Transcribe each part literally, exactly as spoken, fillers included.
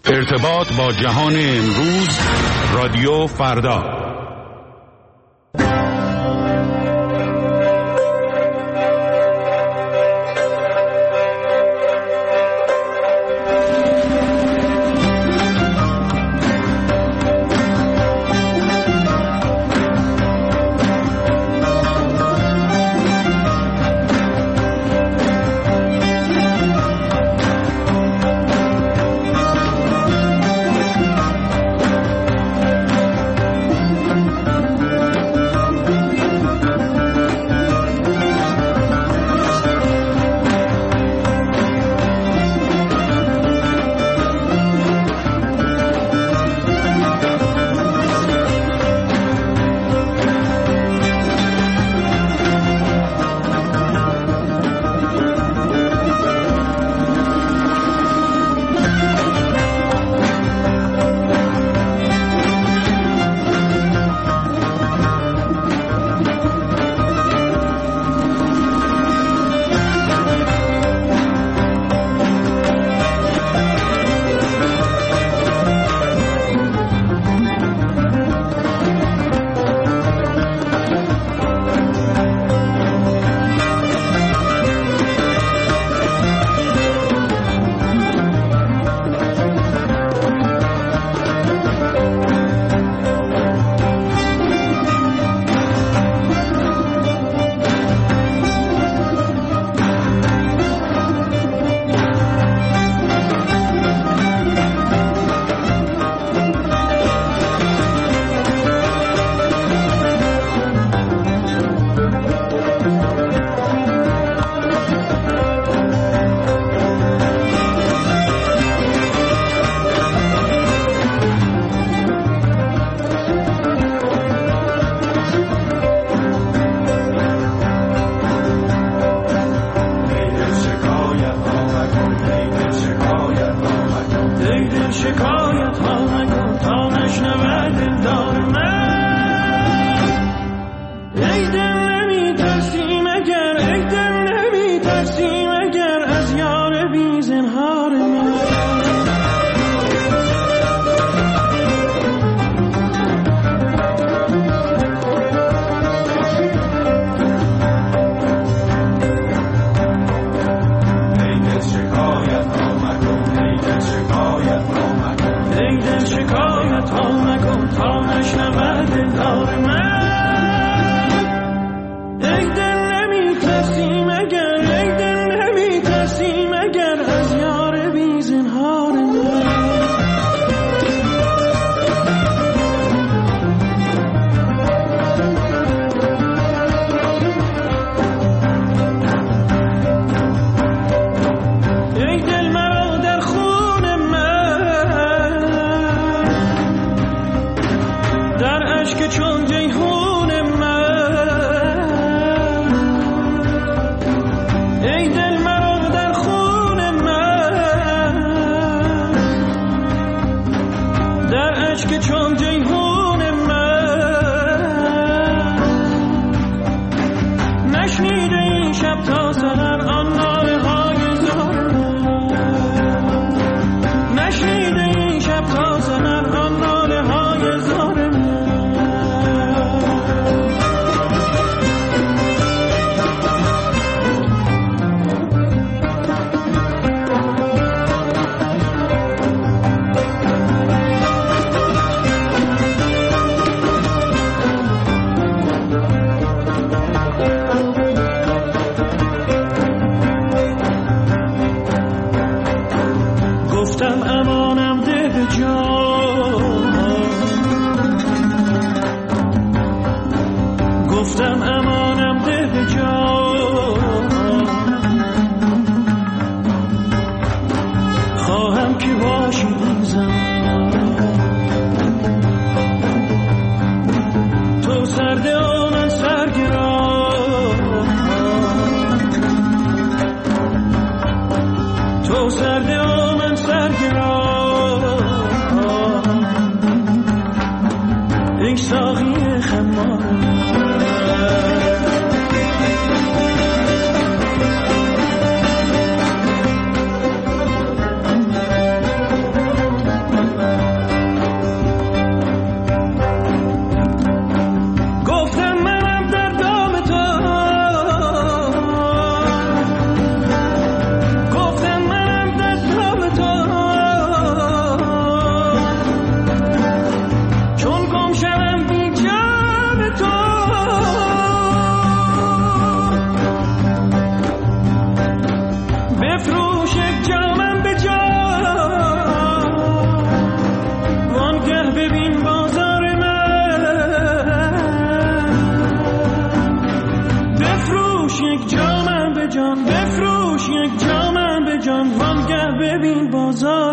ارتباط با جهان امروز، رادیو فردا.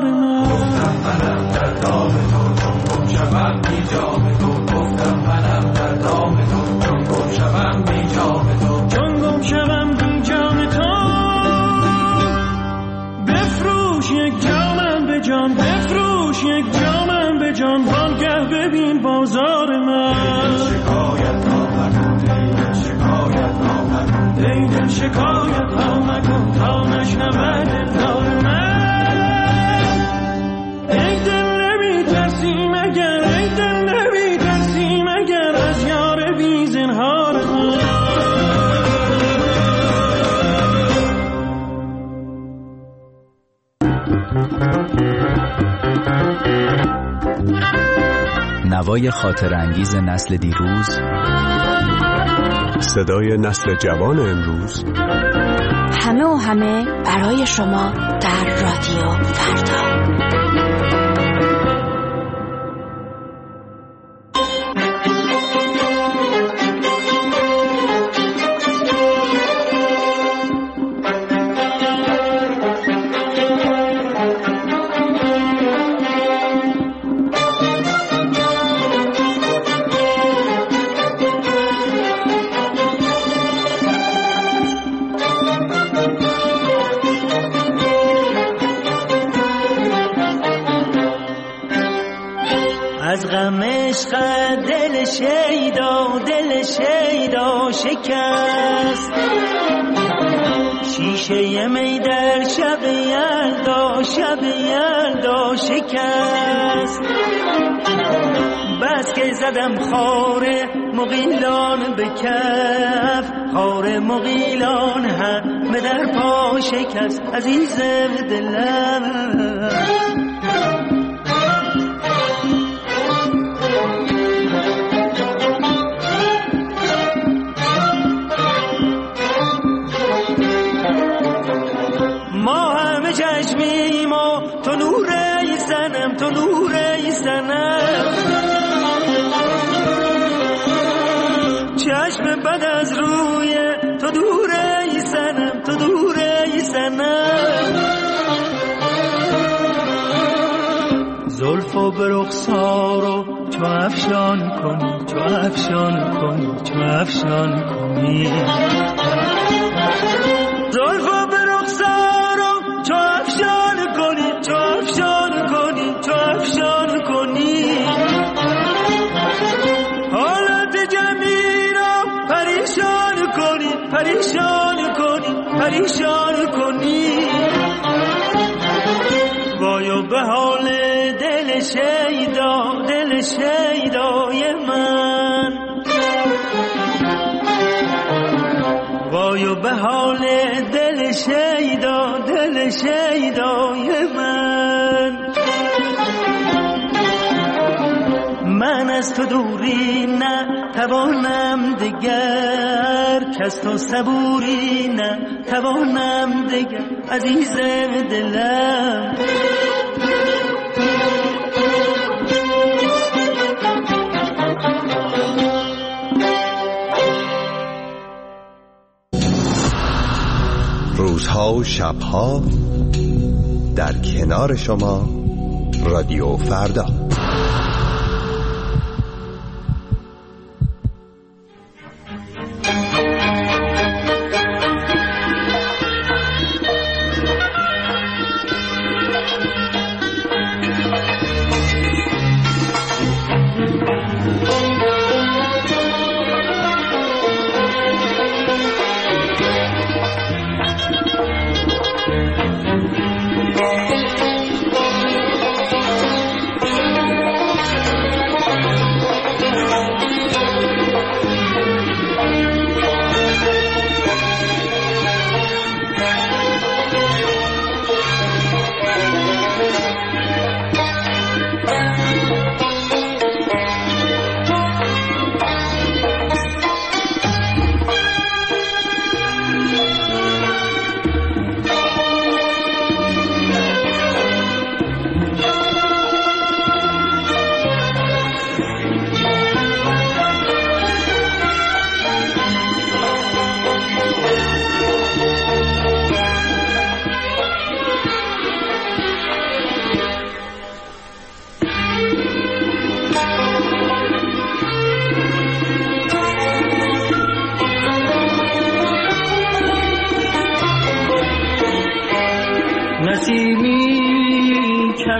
بازار من. گفتم منم در دام تو چون گم شوم بی جام تو. گفتم منم در دام تو چون گم شوم بی جام تو. چون گم شوم بی جام تو بفروش یک جامم به جان، بفروش یک جامم به جان، وانگه ببین بازار من. شکایت ها مکن دیدن، شکایت ها مکن دیدن، شکایت ها مکن تا نشنود دلدار من. ای دل نمی ترسی مگر، ای دل نمی ترسی مگر از یار بی زنهار من. نوای خاطر انگیز نسل دیروز، صدای نسل جوان امروز، همه و همه برای شما در رادیو فردا. از غم عشق دل شیدا، دل شیدا شکست. شیشه می در شب یلدا، شب یلدا شکست. بس که زدم خار مغیلان به کف، خار مغیلان همه در پا شکست. عزیز دلم چشمیم و تو نوره سنم، تو نوره سنم. چشم بد از روی تو دوره سنم، تو دوره سنم. زلف و برخسار و چو افشان کنی، چو افشان کنی، چو افشان کنی. زلف و برخسار و چو افشان کنی، چو افشان کنی، چو افشان کنی. حالت جمعی را پریشان کنی، پریشان کنی، پریشان کنی. وایو به حال دل شیدا، دل شیدای من. وایو به حال دل شیدا، دل شیدای من. من از تو دوری نه توانم دگر، کس تو صبوری نه توانم دگر. عزیز دلم روزها و شبها در کنار شما رادیو فردا.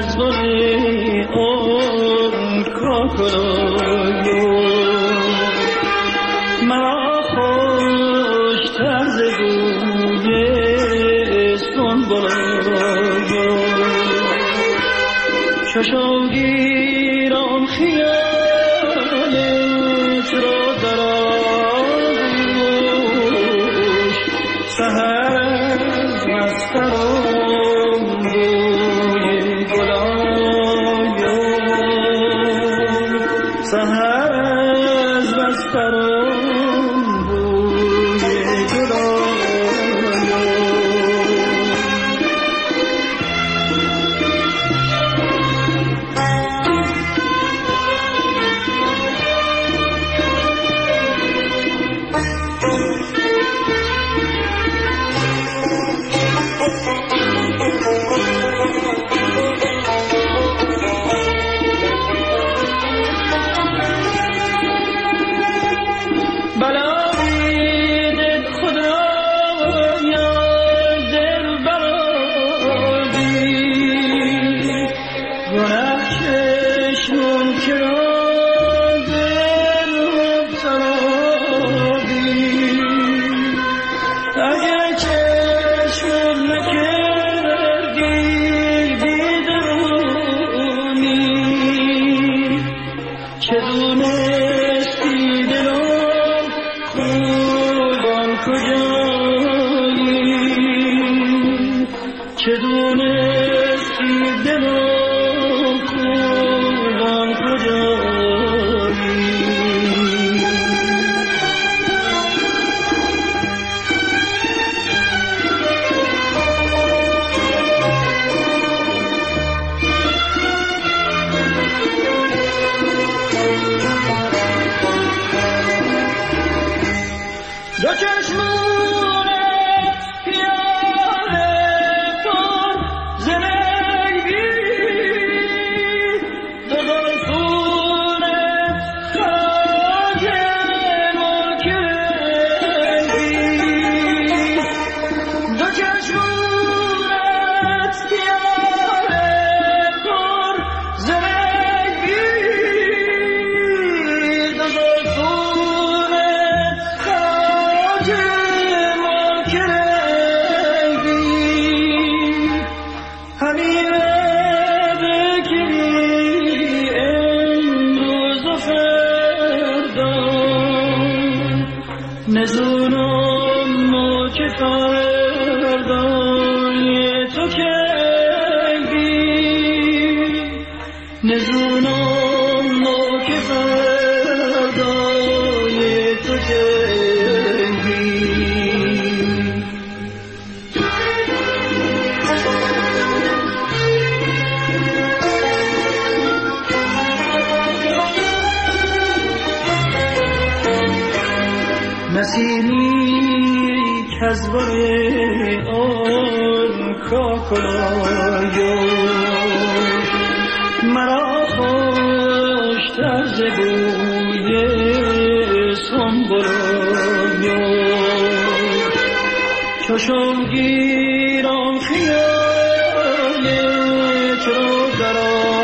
کزبانی اون کاکلایو مرا خوشتر ز بوی سنبلایو چشم گیرم خیالت را در آغوش سحر از مسترم بوی گلایو سحر از مسترم بوی گلایو نسیمی کزبانی اون کاکلایو مرا خوشتر ز بوی سنبلایو چشم گیرم خیالت را در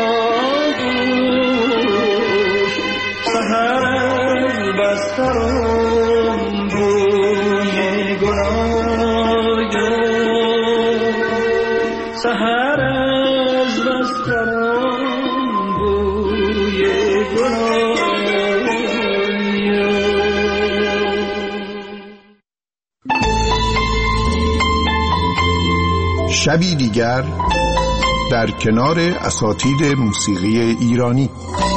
آغوش سحر از بسترم بوی گلایو سحر از بسترم بوی گلایو. شبی دیگر در کنار اساتید موسیقی ایرانی.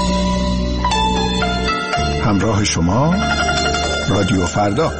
همراه شما رادیو فردا.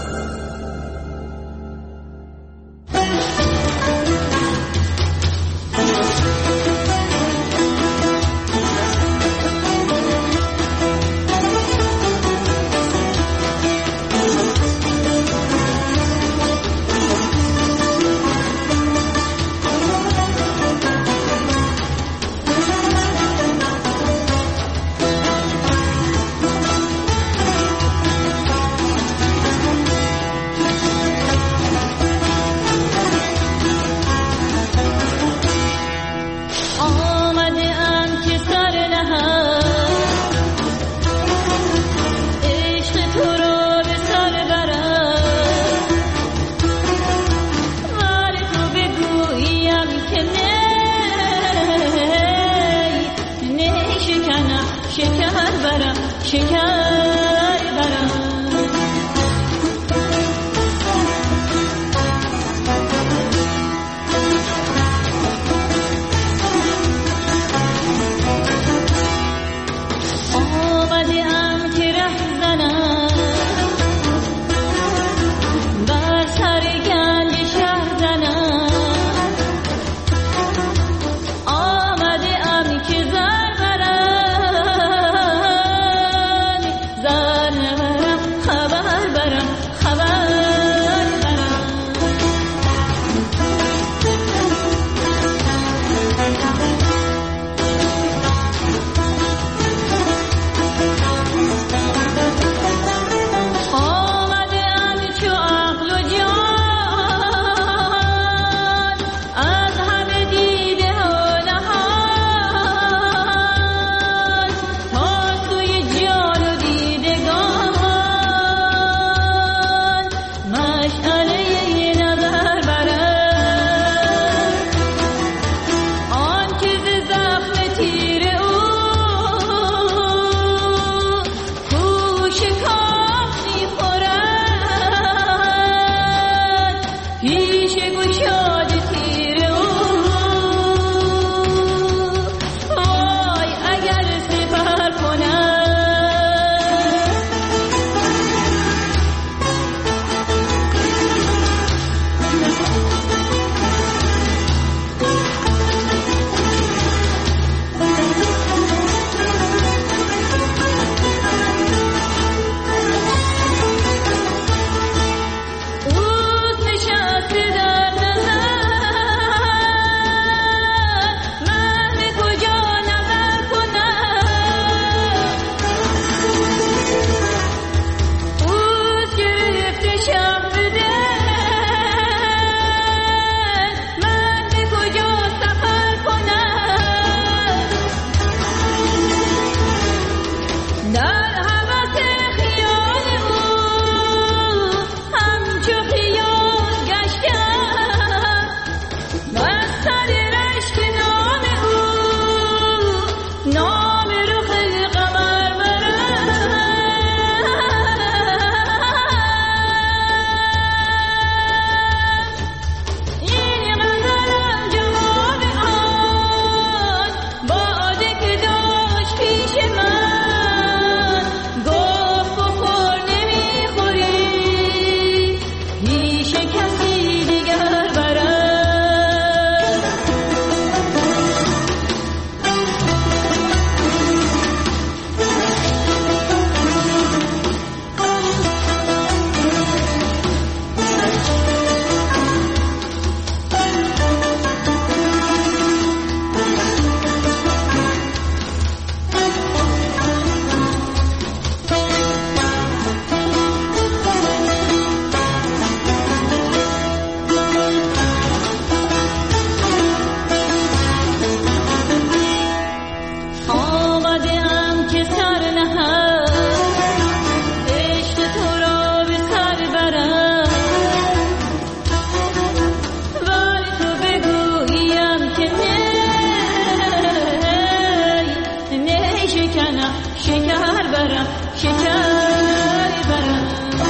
برم شکر برم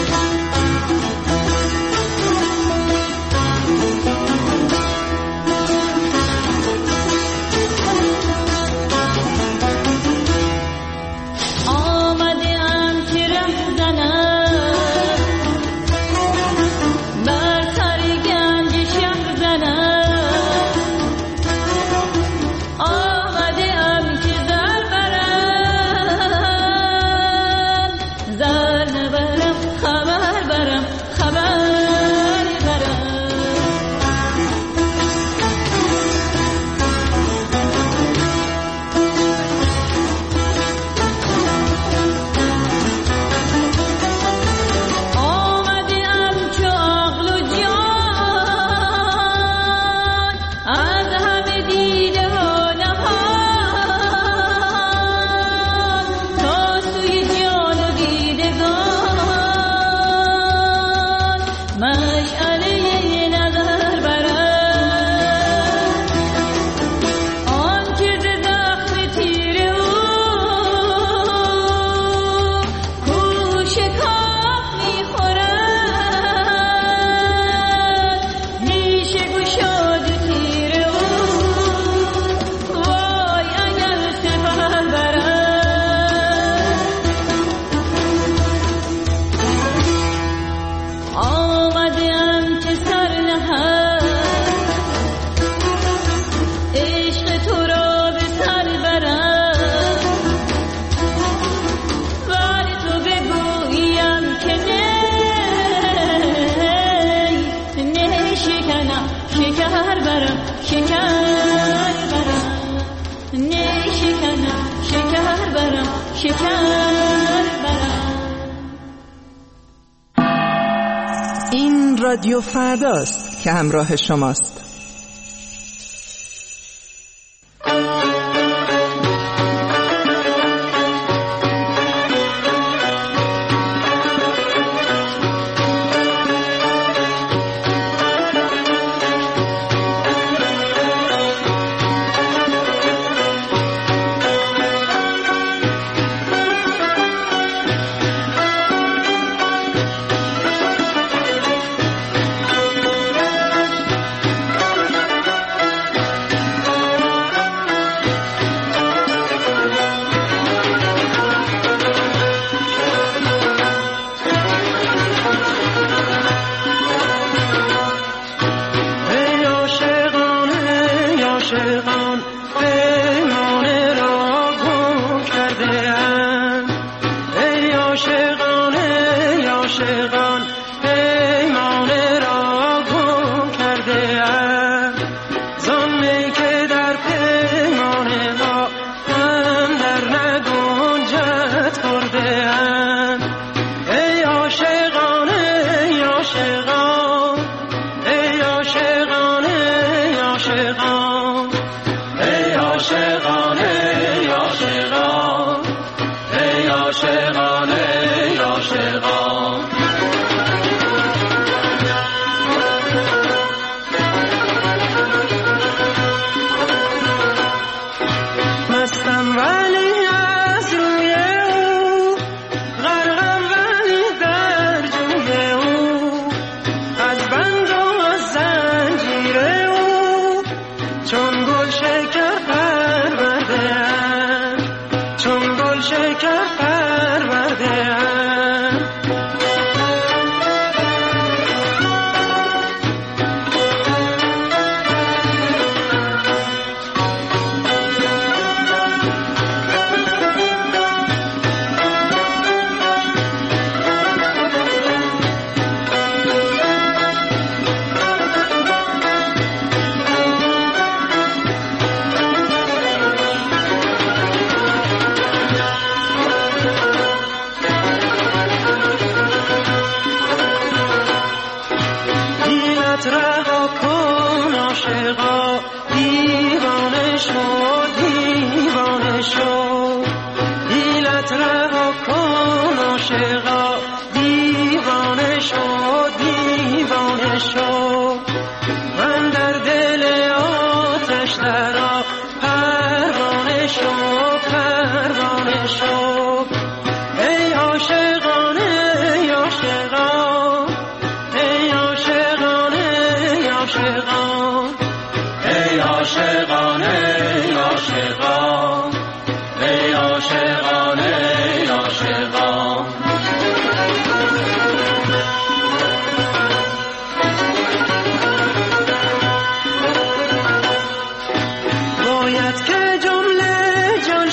این رادیو فرداست که همراه شماست.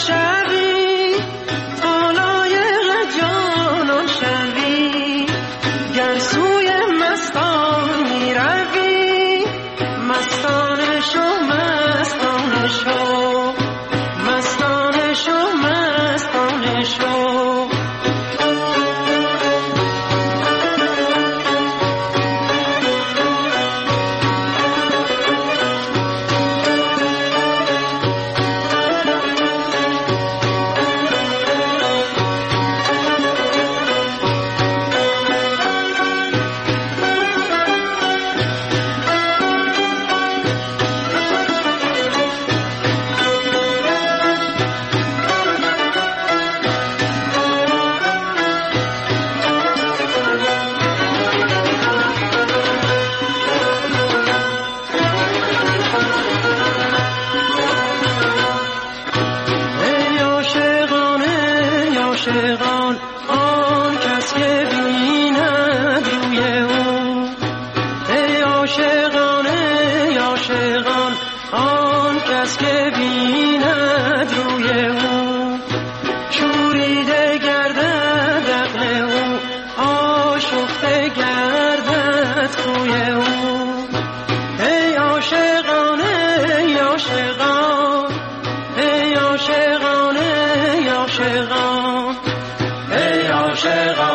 شوی تا لایق جانان شوی گر سوی مستان می روی مستانه شو مستانه شو مستانه شو مستانه شو عاشقان آن کس که بیند روی او ای عاشقان ای عاشقان آن کس که بیند روی او شوریده گردد عقل او آشفته گردد خوی او ای عاشقان ای عاشقان ای عاشقان ای عاشقان ای عاشقان